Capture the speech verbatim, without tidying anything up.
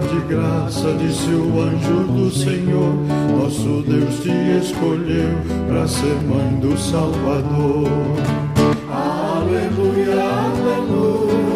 de graça, disse o anjo do Senhor, nosso Deus te escolheu para ser mãe do Salvador. Aleluia, aleluia.